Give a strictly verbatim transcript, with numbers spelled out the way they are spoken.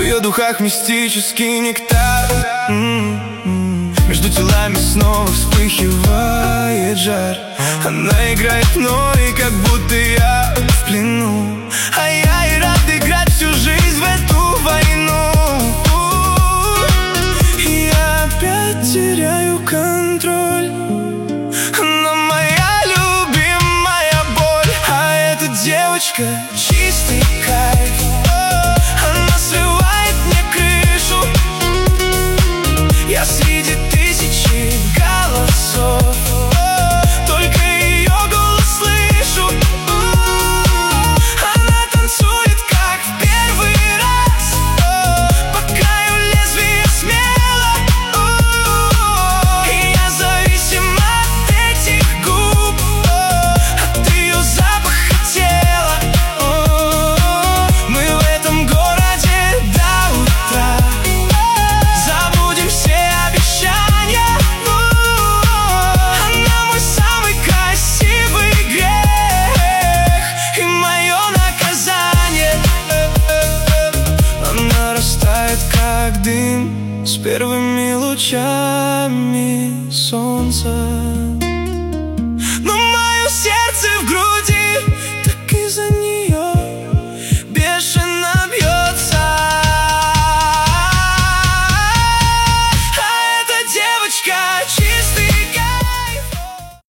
ее духах мистический нектар. М-м-м. Между телами снова вспыхивает жар. Она играет мной, как будто я в плену, а я и рад играть всю жизнь в эту войну. И я опять теряю контроль, но моя любимая боль. А эта девочка чистый кайф, она срывает мне крышу. Я среди тысячи голосов только ее голос слышу. Она танцует, как в первый раз, по краю лезвия смело. И я зависим от этих губ, от ее запаха тела. Мы в этом городе до утра забудем все обещания. Она мой самый красивый грех и мое наказание. Она растает, как дым с первыми лучами солнца.